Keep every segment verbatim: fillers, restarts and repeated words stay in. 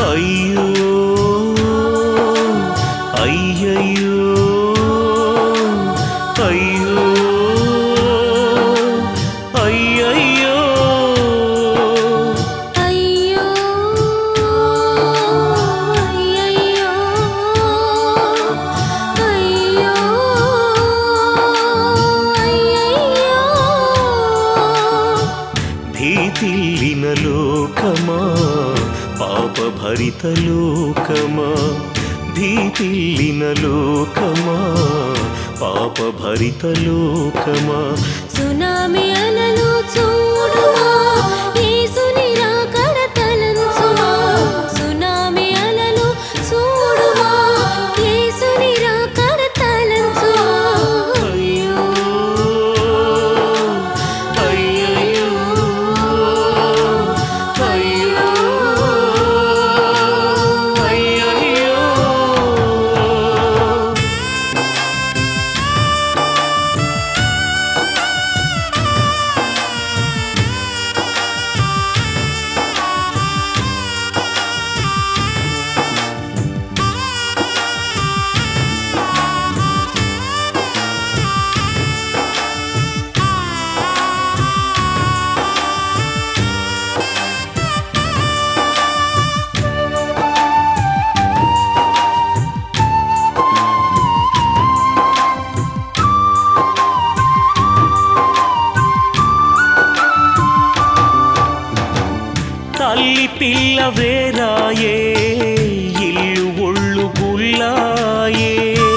అయ్యో అయ్యయ్యో అయ్యో అయ్యయ్యో అయ్యో అయ్యయ్యో అయ్యో అయ్యయ్యో భీతిల్లిన లోకమా పాపభరిత లోకమా భీతిల్లిన లోకమా పాపభరిత లోకమా సునామీ అలలు చూడుమా యేసుని రాకడ తలంచుమా సునామీ అలలు చూడుమా యేసుని రాకడ తలంచుమా అయ్యో అయ్యయ్యో అయ్యో అయ్యయ్యో తల్లి పిల్ల వేరాయే ఇల్లు ఒళ్ళు గుల్లాయే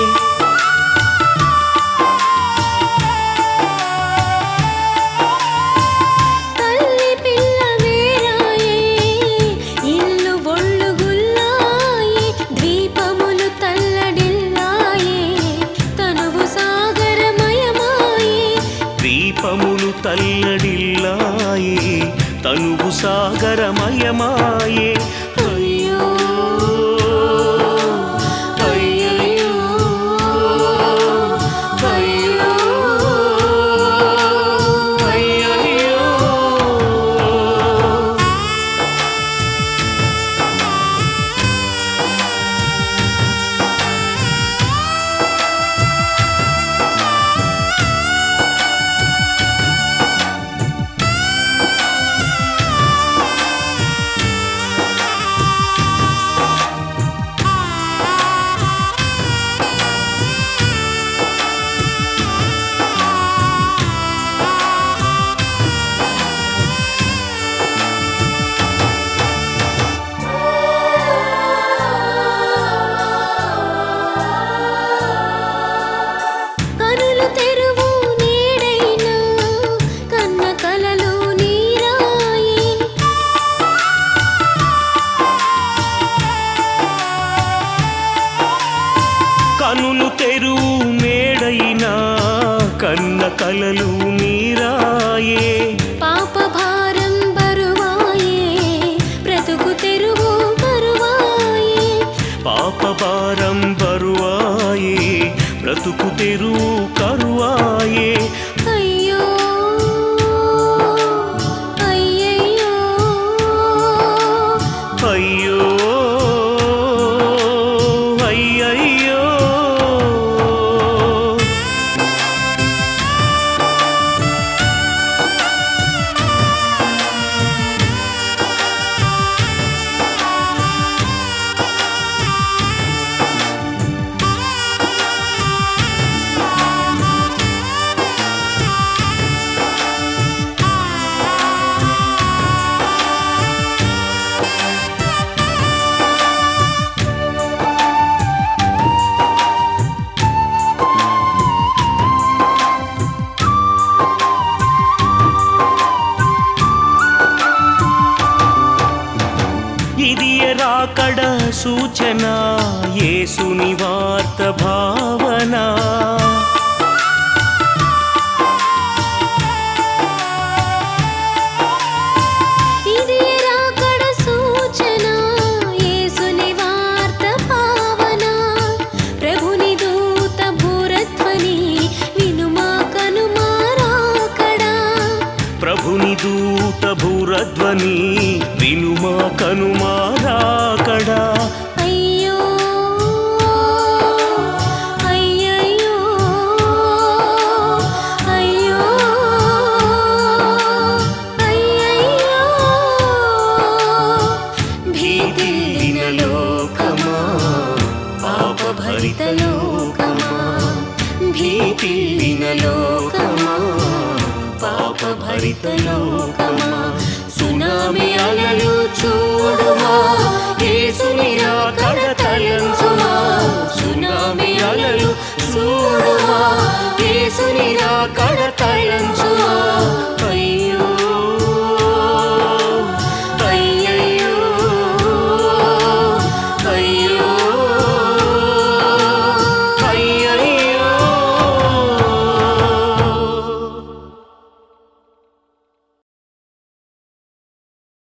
తల్లి పిల్ల వేరాయే ఇల్లు ఒళ్ళు గుల్లాయే ద్వీపములు తల్లడిల్లాయే తనువు సాగరమయమాయే దీపములు తల్లడిల్లాయే తనువు సాగరమయమాయే అయ్యో అయ్యయ్యో అయ్యో అయ్యయ్యో కనులు తెరువు నీడైనా కన్న కలలు నీరాయే కనులు తెరువు మేడైనా కన్న కలలు నీరాయే పాప భారం బరువాయే బ్రతుకు తెరువు కరువాయే పాప భారం బరువాయే బ్రతుకు తెరువు కరువాయే అయ్యో అయ్యయ్యో అయ్యో అయ్యయ్యో ఇది రాకడ సూచన యేసుని వార్త భావన ఇది రాకడ సూచన యేసుని వార్త పావన ప్రభుని దూత భూరధ్వని వినుమా కనుమా రాకడా ప్రభుని దూత భూరధ్వని వినుమా కనుమా రాకడ లోకమా పాపభరిత లోకమా భీతిల్లిన లోకమా పాపభరిత లోకమా సునామీ అలలు చూడుమా యేసుని రాకడ తలంచుమా సునామీ అలలు చూడుమా